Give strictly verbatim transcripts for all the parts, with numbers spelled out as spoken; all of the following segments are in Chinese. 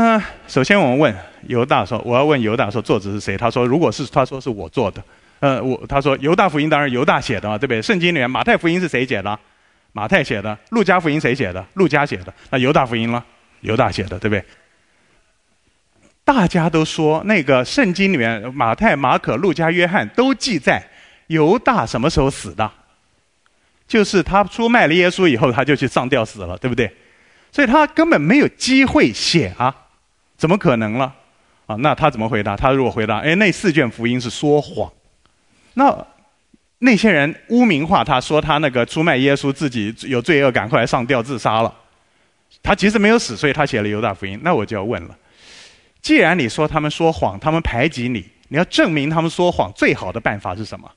嗯，首先我们问犹大说，我要问犹大说作者是谁？他说如果是他说是我做的。呃，我他说犹大福音当然犹大写的嘛，对不对？圣经里面马太福音是谁写的？马太写的。路加福音谁写的？路加写的。那犹大福音呢？犹大写的，对不对？大家都说那个圣经里面马太、马可、路加、约翰都记载犹大什么时候死的，就是他出卖了耶稣以后他就去上吊死了，对不对？所以他根本没有机会写啊，怎么可能了啊？那他怎么回答？他如果回答哎，那四卷福音是说谎，那那些人污名化他，说他那个出卖耶稣，自己有罪恶感，后来上吊自杀了。他其实没有死，所以他写了犹大福音。那我就要问了，既然你说他们说谎，他们排挤你，你要证明他们说谎，最好的办法是什么？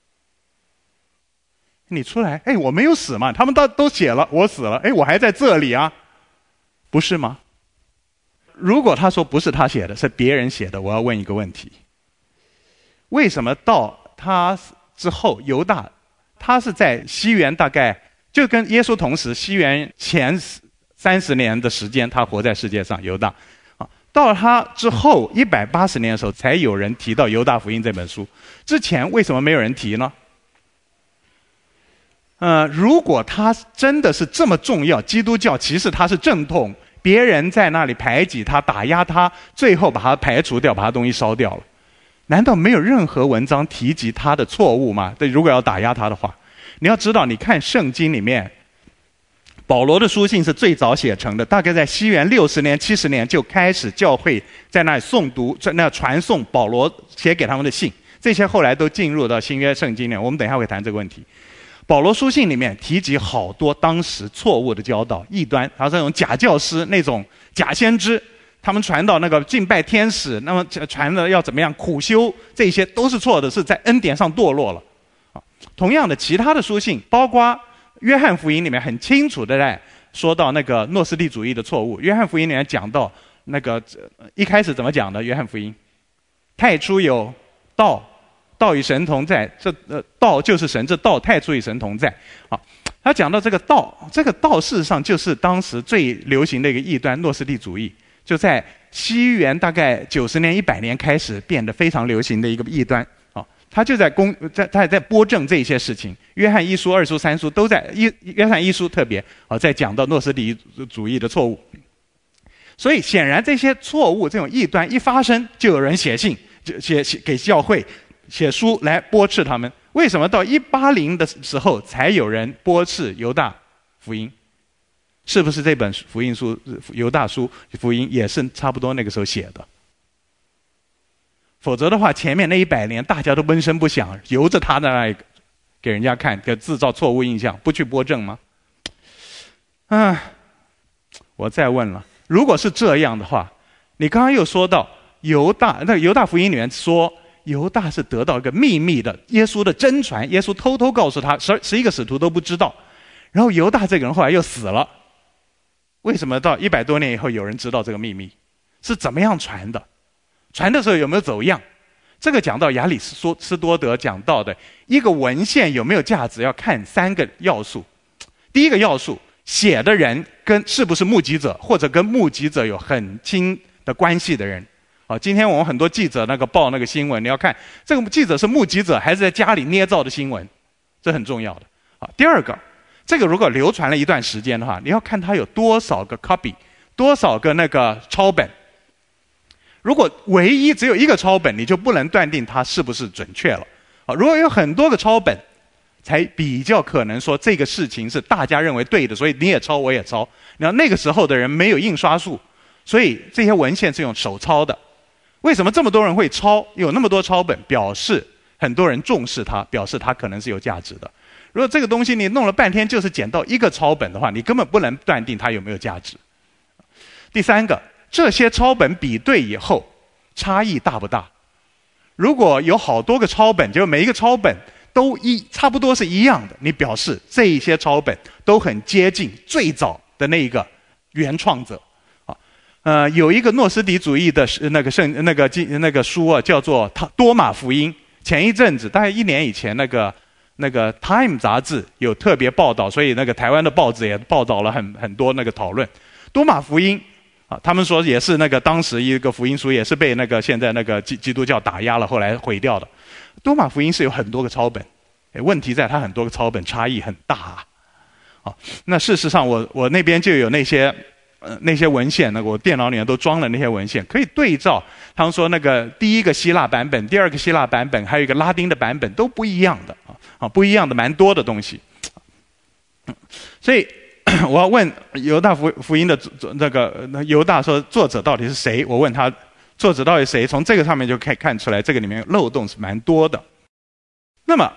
你出来，哎，我没有死嘛，他们都都写了我死了，哎，我还在这里啊，不是吗？如果他说不是他写的，是别人写的，我要问一个问题：为什么到他之后，犹大他是在西元大概就跟耶稣同时，西元前三十年的时间，他活在世界上，犹大啊，到了他之后一百八十年的时候，才有人提到《犹大福音》这本书。之前为什么没有人提呢？呃，如果他真的是这么重要，基督教其实他是正统，别人在那里排挤他、打压他，最后把他排除掉，把他东西烧掉了，难道没有任何文章提及他的错误吗？对，如果要打压他的话，你要知道，你看圣经里面，保罗的书信是最早写成的，大概在西元六十年、七十年就开始教会在那里诵读、在那传颂保罗写给他们的信，这些后来都进入到新约圣经里面。我们等一下会谈这个问题。保罗书信里面提及好多当时错误的教导、异端，然后这种假教师、那种假先知，他们传到那个敬拜天使，那么传的要怎么样苦修，这些都是错的，是在恩典上堕落了。啊，同样的，其他的书信，包括约翰福音里面很清楚的在说到那个诺斯底主义的错误。约翰福音里面讲到那个一开始怎么讲的？约翰福音，太初有道。道与神同在，这呃道就是神，这道太初与神同在。啊，他讲到这个道，这个道事实上就是当时最流行的一个异端，诺斯底主义，就在西元大概九十年、一百年开始变得非常流行的一个异端。啊，他就在公在他在播正这些事情。约翰一书、二书、三书都在一约翰一书特别啊，在讲到诺斯底主义的错误。所以显然这些错误、这种异端一发生，就有人写信，就写写给教会。写书来驳斥他们。为什么到一八零的时候才有人驳斥犹大福音？是不是这本福音书犹大书福音也是差不多那个时候写的？否则的话，前面那一百年大家都闷声不响，由着他在那里给人家看，给制造错误印象，不去驳正吗？嗯，我再问了，如果是这样的话，你刚刚又说到犹大，那犹大福音里面说。犹大是得到一个秘密的耶稣的真传，耶稣偷偷告诉他，十十一个使徒都不知道。然后犹大这个人后来又死了，为什么到一百多年以后有人知道这个秘密？是怎么样传的？传的时候有没有走样？这个讲到亚里士斯多德讲到的一个文献有没有价值，要看三个要素。第一个要素，写的人跟是不是目击者，或者跟目击者有很亲的关系的人。啊，今天我们很多记者那个报那个新闻，你要看这个记者是目击者还是在家里捏造的新闻，这很重要的。啊，第二个，这个如果流传了一段时间的话，你要看它有多少个 copy， 多少个那个抄本。如果唯一只有一个抄本，你就不能断定它是不是准确了。啊，如果有很多个抄本，才比较可能说这个事情是大家认为对的，所以你也抄我也抄。然后那个时候的人没有印刷术，所以这些文献是用手抄的。为什么这么多人会抄？有那么多抄本，表示很多人重视它，表示它可能是有价值的。如果这个东西你弄了半天就是捡到一个抄本的话，你根本不能断定它有没有价值。第三个，这些抄本比对以后差异大不大？如果有好多个抄本，就每一个抄本都一差不多是一样的，你表示这一些抄本都很接近最早的那一个原创者。呃，有一个诺斯底主义的那个圣那个那个书啊，叫做《多马福音》。前一阵子，大概一年以前，那个那个《Time》杂志有特别报道，所以那个台湾的报纸也报道了很很多那个讨论。多马福音啊，他们说也是那个当时一个福音书也是被那个现在那个基基督教打压了，后来毁掉的。多马福音是有很多个抄本，问题在它很多个抄本差异很大啊。啊，那事实上我我那边就有那些呃那些文献，那个我电脑里面都装了那些文献，可以对照。他们说那个第一个希腊版本、第二个希腊版本，还有一个拉丁的版本都不一样的啊啊，不一样的蛮多的东西。所以我要问犹大福福音的那个犹大说作者到底是谁？我问他作者到底谁？从这个上面就可以看出来，这个里面漏洞是蛮多的。那么